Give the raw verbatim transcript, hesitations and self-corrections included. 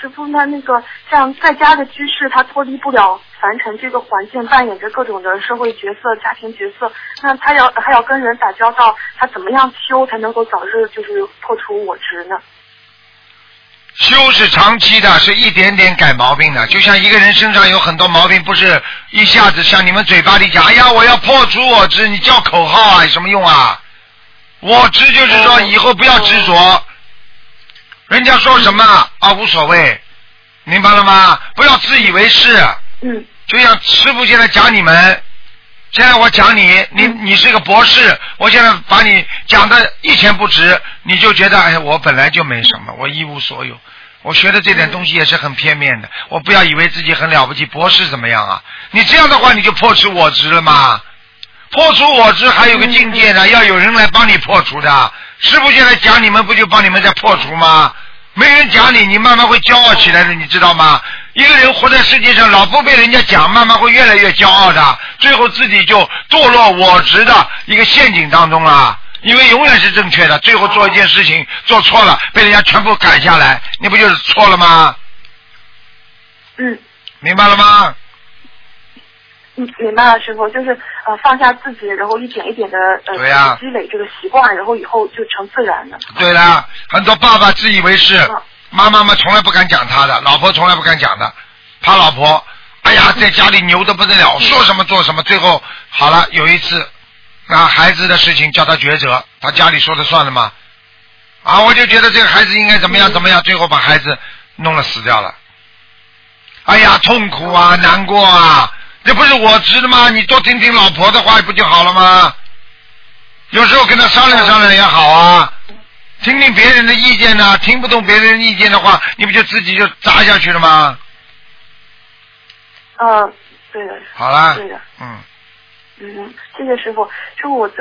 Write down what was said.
师傅，那那个像在家的居士，他脱离不了凡尘这个环境，扮演着各种的社会角色、家庭角色，那他要还要跟人打交道，他怎么样修才能够早日就是破除我执呢？ 修是长期的，是一点点改毛病的。就像一个人身上有很多毛病，不是一下子像你们嘴巴里讲，哎呀，我要破除我执，你叫口号啊，有什么用啊？我执就是说以后不要执着，人家说什么啊无所谓，明白了吗？不要自以为是。 嗯。 就像师父现在讲你们，现在我讲你，你你是个博士，我现在把你讲的一钱不值，你就觉得哎，我本来就没什么，我一无所有。我学的这点东西也是很片面的，我不要以为自己很了不起，博士怎么样啊？你这样的话，你就破除我执了吗？破除我执还有个境界呢，要有人来帮你破除的。师父现在讲你们，不就帮你们在破除吗？没人讲你，你慢慢会骄傲起来的，你知道吗？一个人活在世界上，老不被人家讲，慢慢会越来越骄傲的，最后自己就堕落我执的一个陷阱当中了。因为永远是正确的，最后做一件事情做错了，被人家全部改下来，你不就是错了吗？ 嗯， 明白了吗？ 嗯，明白了，师傅，就是呃放下自己，然后一点一点的呃对呀积累这个习惯，然后以后就成自然了。 对了，很多爸爸自以为是，妈妈们从来不敢讲他的，老婆从来不敢讲的，怕老婆，哎呀，在家里牛得不得了，说什么做什么，最后好了，有一次那孩子的事情叫他抉择，他家里说的算了吗？啊，我就觉得这个孩子应该怎么样怎么样，最后把孩子弄了死掉了。哎呀，痛苦啊，难过啊，这不是我知的吗？你多听听老婆的话不就好了吗？有时候跟他商量商量也好啊，听听别人的意见呢、啊，听不懂别人的意见的话，你不就自己就砸下去了吗？ 嗯、呃，对的。 好了。 对的。 嗯。 嗯，谢谢师傅。师傅，我